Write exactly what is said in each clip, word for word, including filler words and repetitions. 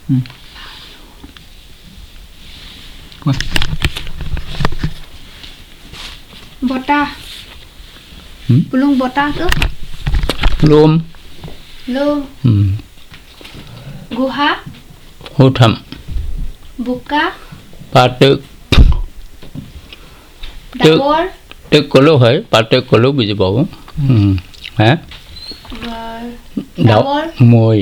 বতা পুলুং বতা তো লোম লোম গুহা হোঠাম বুকা পাতক ডাবৰ টেক কলো হয় পাতক কলো বুজি পাব হা ডাবৰ মই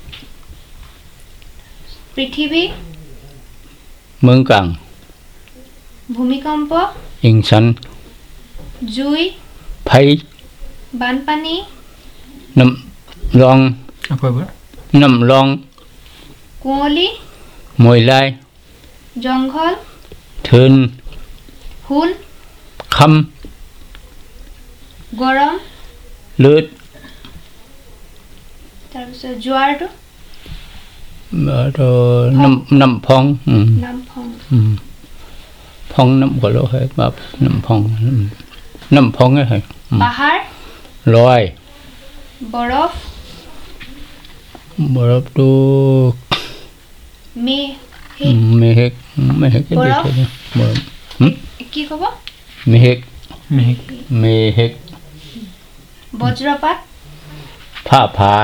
পৃথিৱী মংকাং ভূমিকম্প ইংসান জুই ফাই বানপানী নম লং আকৌ এবাৰ নম লং কুঁৱলী মইলাই জংঘল থুন হুল খাম গৰম লুত তাৰপিছত জোৱাৰটো আৰু নম নম ফং নাম ফং ফং নম গলো হয় বাপ নম ফং নম ফঙে হয় পাহাৰ লয় বৰফ বৰফটো মে মেহেক মেহেক বৰফ বৰফ কি ক'ব মেহেক মেহেক মেহেক বজ্ৰপাত ফা ফা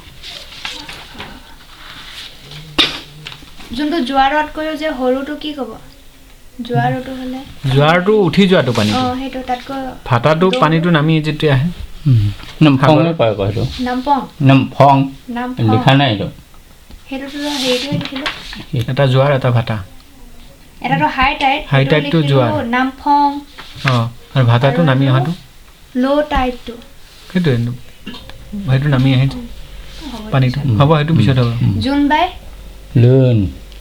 যোনটো জোৱাৰত কৈও যে সৰুটো কি ক'ব জোৱাৰটো হ'লে জোৱাৰটো উঠি যোৱাটো পানী অ সেইটো তাতকৈ ফাটাটো পানীটো নামি যেতিয়া আহে নম ফঙে কয় কয় সেইটো নামপং নম ফং নামপং লিখা নাই এইটো সেইটোতো হেৰিটোৱে লিখিলোঁ এটা জোৱাৰ এটা ভাটা এটাতো হাই টাইড হাই টাইডটো জোৱাৰ নামফং অঁ আৰু ভাটাটো নামি অহাটো ল' টাইডটো সেইটোৱে সেইটো নামি আহে পানীটো হ'ব সেইটো পিছত হ'ব জোনবাই লুন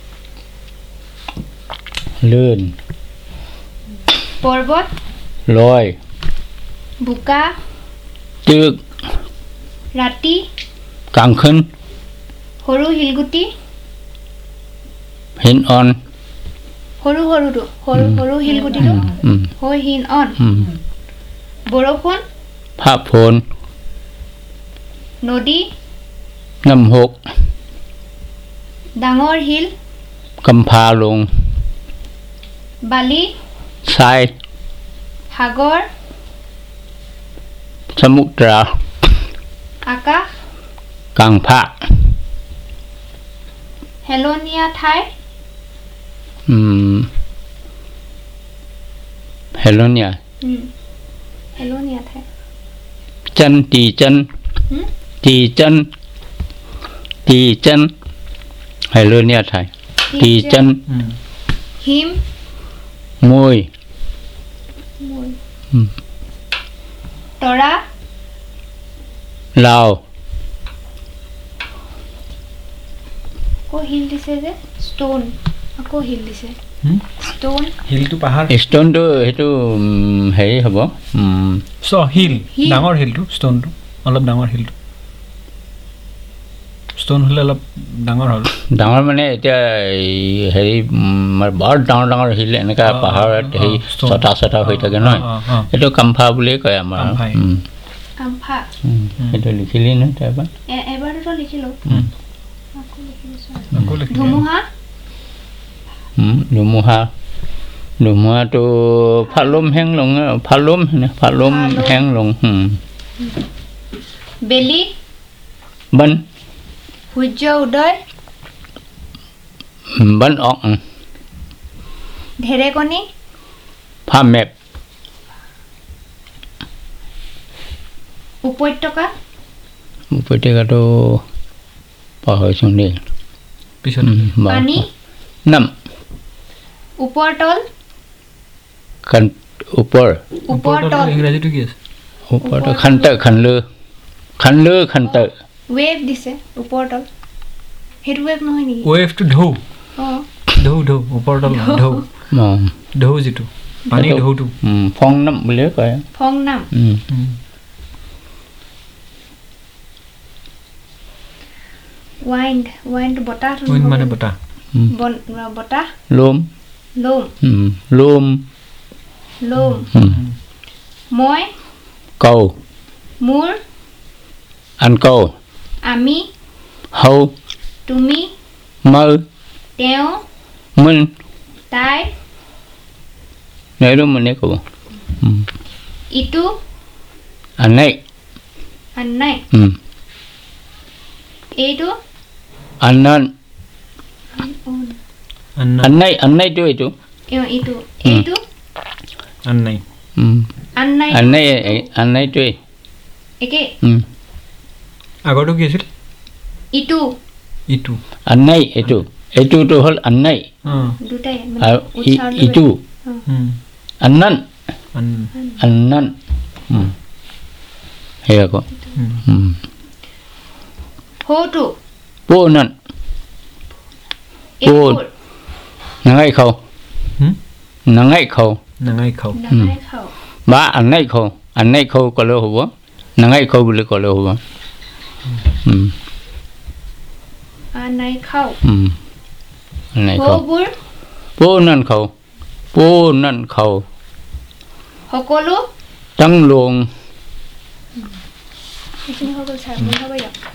লুন পৰ্বত লয় বোকা ตึก ৰাতি কাংখন সৰু শিলগুটি হিন অন সৰু সৰুটো সৰু সৰু শিলগুটিটো হৈ হিন অন বৰষুণ ফাফোন নদী নামহক ডাঙৰ শিল কম্ফা লং বালি চাই সাগৰ সমুদ্ৰা আকাশ কাংফা হেলনীয়া ঠাই হেলনীয়া হেলনীয়া ঠাই chân tỳ chân tỳ chân tỳ chân hay luôn nha thầy tỳ chân হিম môi তৰা lao আকৌ হিল দিছে যে ষ্টন আকৌ হিল দিছে ষ্টন হিলটো পাহাৰ ষ্টনটো সেইটো হেৰি হ'ব চ হিল ডাঙৰ হিলটো ষ্টনটো অলপ ডাঙৰ হিলটো ষ্টন হ'লে অলপ ডাঙৰ হ'ল ডাঙৰ মানে এতিয়া হেৰি বৰ ডাঙৰ ডাঙৰ হিল এনেকুৱা পাহাৰত হেৰি ছটা ছটা হৈ থাকে নহয় এইটো কাম্ফা বুলিয়ে কয় আমাৰ কাম্ফা সেইটো লিখিলি নহয় তাৰপৰা এবাৰতো লিখিলোঁ ধুমুহা ধুমুহা ধুমুহাটো ফালুম হেং লং ফালুম ফালুম হেং লং বেলি বন সূৰ্য উদয় বন অক ঢেৰেকণি ফা মেপ উপত্যকা উপত্যকাটো পাহৰিছোঁ দেই পিছত পানী নাম ওপৰতল ওপৰ ওপৰতল ইংৰাজীটো কি আছে ওপৰটো খান্ত খানলু খানলু খান্ত ৱেভ দিছে ওপৰতল সেইটো ৱেভ নহয় নেকি ৱেভটো ঢৌ অঁ ঢৌ ঢৌ ওপৰতল ঢৌ ঢৌ যিটো পানী ঢৌটো ফং নাম বুলিয়ে কয় ফং নাম ৱাইণ্ড ৱাইণ্ড বতাহ উইণ্ড মানে বতাহ বতাহ লোম লোম লোম লোম মই কৌ মোৰ আনকৌ আমি হৌ তুমি mơ তেওঁ mình তাই nếu đúng mình ấy cũng ừ. ইটো anh ấy আন নাই ừ. এইটো anh nên ওন Anna. anh ấy anh ấy tôi itu এও ইটো এইটো Annai. ừ. আন নাই anh ấy anh ấy tôi একে ừ. আগৰটো কি আছিল ইটো ইটো anh ấy itu itu tu hal anh ấy অঁ দুটাই আর i- itu hmm anh nên আন anh nên ừ. hay là có হুম ừ. হৌটো bố nên এইবোৰ nắng ấy khâu হুম nắng ấy khâu নাঙাই খাওঁ নাখাই খাওঁ ba anh ấy khâu anh ấy khâu có lẽ hụt nắng ấy khâu বুলি ক'লে হ'ব ừ. আন নাই খাওঁ ừ. anh ấy khâu হৌবোৰ bố nên khâu bố nên khâu সকলো tăng luồng এইখিনি হৈ গ'ল ছাৰ মোৰ হ'ব দিয়ক